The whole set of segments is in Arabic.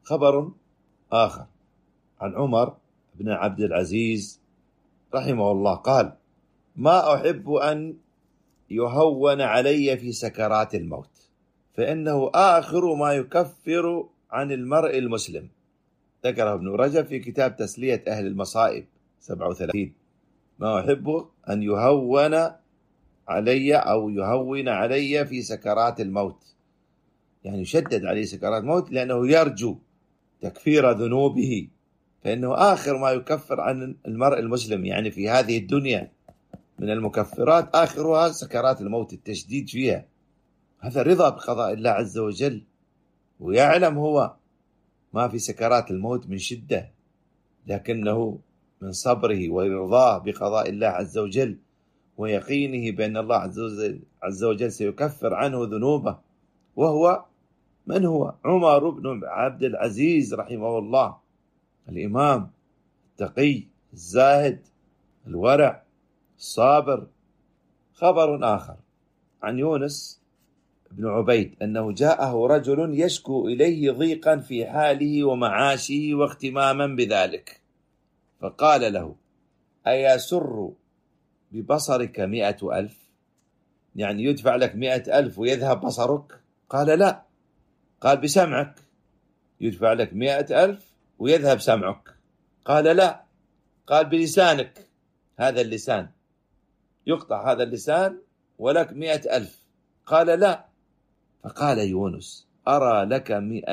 خبر آخر عن عمر بن عبد العزيز رحمه الله قال: ما أحب أن يهون علي في سكرات الموت، فإنه آخر ما يكفر عن المرء المسلم. ذكره ابن رجب في كتاب تسلية أهل المصائب 37. ما أحب أن يهون علي أو يهون علي في سكرات الموت، يعني يشدد عليه سكرات الموت لأنه يرجو تكفير ذنوبه، فإنه آخر ما يكفر عن المرء المسلم، يعني في هذه الدنيا من المكفرات آخرها سكرات الموت، التشديد فيها. هذا رضا بقضاء الله عز وجل، ويعلم هو ما في سكرات الموت من شدة، لكنه من صبره ورضاه بقضاء الله عز وجل ويقينه بأن الله عز وجل سيكفر عنه ذنوبه. وهو من هو؟ عمر بن عبد العزيز رحمه الله، الإمام التقي الزاهد الورع الصابر. خبر آخر عن يونس بن عبيد أنه جاءه رجل يشكو إليه ضيقا في حاله ومعاشه واغتماما بذلك، فقال له: أيسر ببصرك 100,000؟ يعني يدفع لك 100,000 ويذهب بصرك؟ قال: لا. قال: بسمعك يدفع لك 100,000 ويذهب سمعك؟ قال: لا. قال: بلسانك، هذا اللسان يقطع هذا اللسان ولك 100,000؟ قال: لا. فقال يونس: أرى لك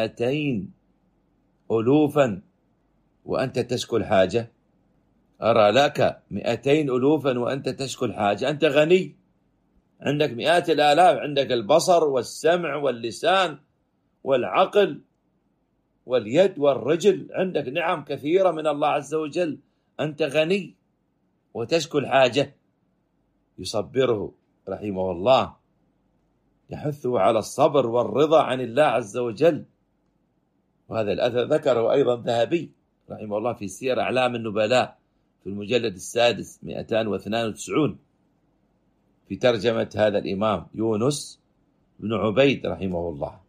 200,000 وأنت تشكو الحاجة؟ أرى لك 200,000 وأنت تشكو الحاجة؟ أنت غني، عندك 100,000، عندك البصر والسمع واللسان والعقل واليد والرجل، عندك نعم كثيرة من الله عز وجل، أنت غني وتشكو الحاجة. يصبره رحمه الله، يحثه على الصبر والرضا عن الله عز وجل. وهذا الأثر ذكره أيضا الذهبي رحمه الله في سير أعلام النبلاء في المجلد السادس 292 في ترجمة هذا الإمام يونس بن عبيد رحمه الله.